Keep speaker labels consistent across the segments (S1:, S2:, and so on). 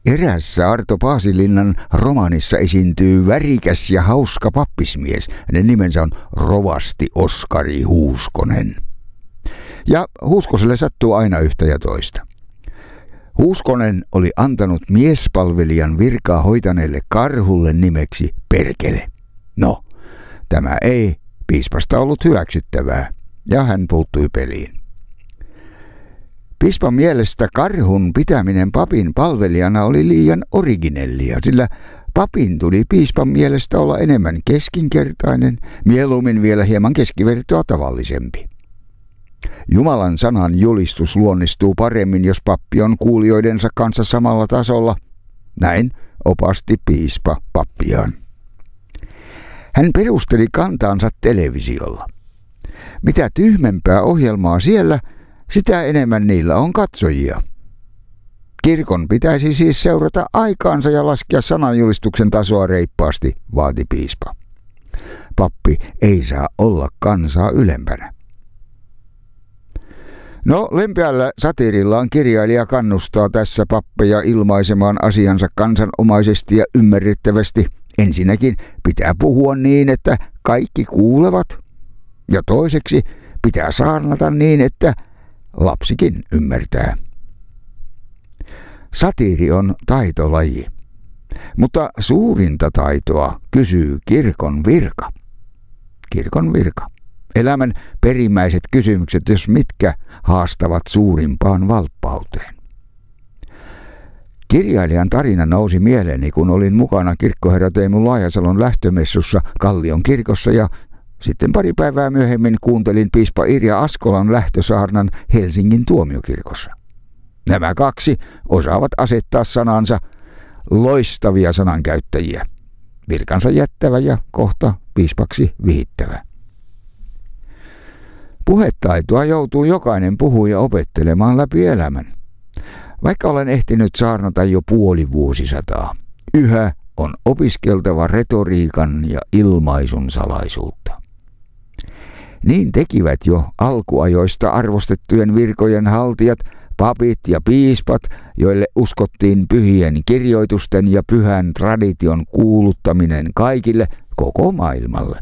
S1: Eräässä Arto Paasilinnan romaanissa esiintyy värikäs ja hauska pappismies. Hänen nimensä on rovasti Oskari Huuskonen. Ja Huuskoselle sattuu aina yhtä ja toista. Huuskonen oli antanut miespalvelijan virkaa hoitaneelle karhulle nimeksi Perkele. No, tämä ei piispasta ollut hyväksyttävää, ja hän puuttui peliin. Piispan mielestä karhun pitäminen papin palvelijana oli liian originellia, sillä papin tuli piispan mielestä olla enemmän keskinkertainen, mieluummin vielä hieman keskivertoa tavallisempi. Jumalan sanan julistus luonnistuu paremmin, jos pappi on kuulijoidensa kanssa samalla tasolla. Näin opasti piispa pappiaan. Hän perusteli kantaansa televisiolla. Mitä tyhmempää ohjelmaa siellä, sitä enemmän niillä on katsojia. Kirkon pitäisi siis seurata aikaansa ja laskea sananjulistuksen tasoa reippaasti, vaati piispa. Pappi ei saa olla kansaa ylempänä. No, lempeällä satiirillaan kirjailija kannustaa tässä pappeja ilmaisemaan asiansa kansanomaisesti ja ymmärrettävästi. Ensinnäkin pitää puhua niin, että kaikki kuulevat. Ja toiseksi pitää saarnata niin, että lapsikin ymmärtää. Satiiri on taitolaji, mutta suurinta taitoa kysyy kirkon virka. Kirkon virka. Elämän perimmäiset kysymykset, jos mitkä, haastavat suurimpaan valppauteen. Kirjailijan tarina nousi mieleeni, kun olin mukana kirkkoherra Teemu Laajasalon lähtömessussa Kallion kirkossa ja sitten pari päivää myöhemmin kuuntelin piispa Irja Askolan lähtösaarnan Helsingin tuomiokirkossa. Nämä kaksi osaavat asettaa sanansa loistavia sanankäyttäjiä. Virkansa jättävä ja kohta piispaksi vihittävä. Puhetaitoa joutuu jokainen puhuja opettelemaan läpi elämän. Vaikka olen ehtinyt saarnata jo puoli vuosisataa, yhä on opiskeltava retoriikan ja ilmaisun salaisuutta. Niin tekivät jo alkuajoista arvostettujen virkojen haltijat, papit ja piispat, joille uskottiin pyhien kirjoitusten ja pyhän tradition kuuluttaminen kaikille koko maailmalle.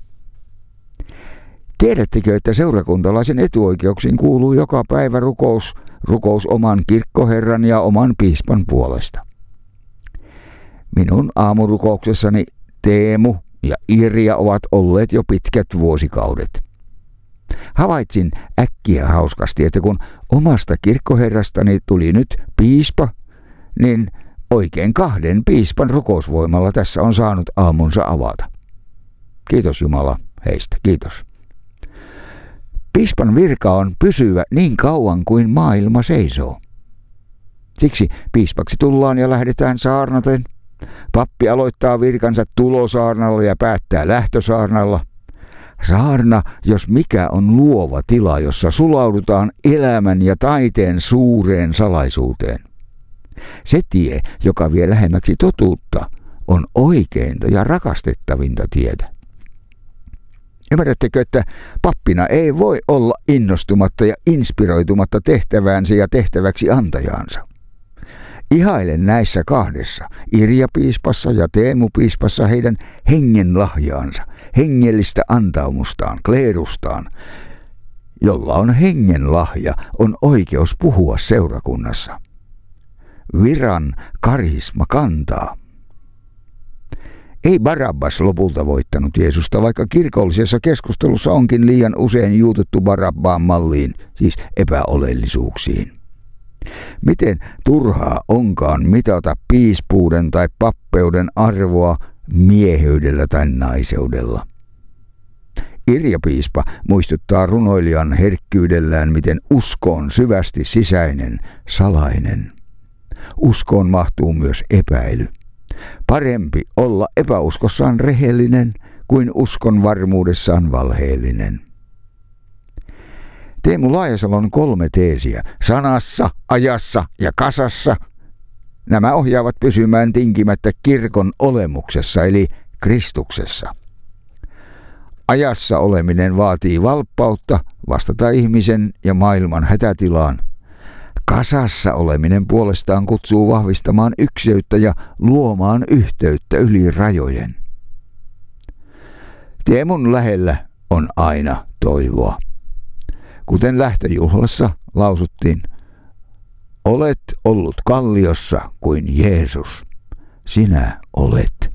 S1: Tiedättekö, että seurakuntalaisen etuoikeuksiin kuuluu joka päivä rukous oman kirkkoherran ja oman piispan puolesta? Minun aamurukouksessani Teemu ja Irja ovat olleet jo pitkät vuosikaudet. Havaitsin äkkiä hauskasti, että kun omasta kirkkoherrastani tuli nyt piispa, niin oikein 2 piispan rukousvoimalla tässä on saanut aamunsa avata. Kiitos Jumala heistä, kiitos. Piispan virka on pysyvä niin kauan kuin maailma seisoo. Siksi piispaksi tullaan ja lähdetään saarnaten. Pappi aloittaa virkansa tulosaarnalla ja päättää lähtösaarnalla. Saarna, jos mikä, on luova tila, jossa sulaudutaan elämän ja taiteen suureen salaisuuteen. Se tie, joka vie lähemmäksi totuutta, on oikeinta ja rakastettavinta tietä. Ymmärrättekö, että pappina ei voi olla innostumatta ja inspiroitumatta tehtäväänsä ja tehtäväksi antajaansa? Ihailen näissä 2, Irja piispassa ja Teemu piispassa, heidän hengen lahjaansa, hengellistä antaumustaan, kleerustaan. Jolla on hengen lahja, on oikeus puhua seurakunnassa. Viran karisma kantaa. Ei Barabbas lopulta voittanut Jeesusta, vaikka kirkollisessa keskustelussa onkin liian usein juututtu Barabbaan malliin, siis epäolellisuuksiin. Miten turhaa onkaan mitata piispuuden tai pappeuden arvoa mieheydellä tai naiseudella. Irja piispa muistuttaa runoilijan herkkyydellään, miten usko on syvästi sisäinen, salainen. Uskoon mahtuu myös epäily. Parempi olla epäuskossaan rehellinen kuin uskon varmuudessaan valheellinen. Teemu Laajasalon 3 teesiä, sanassa, ajassa ja kasassa. Nämä ohjaavat pysymään tinkimättä kirkon olemuksessa eli Kristuksessa. Ajassa oleminen vaatii valppautta vastata ihmisen ja maailman hätätilaan. Kasassa oleminen puolestaan kutsuu vahvistamaan ykseyttä ja luomaan yhteyttä yli rajojen. Teemun lähellä on aina toivoa. Kuten lähtöjuhlassa lausuttiin, olet ollut kalliossa kuin Jeesus. Sinä olet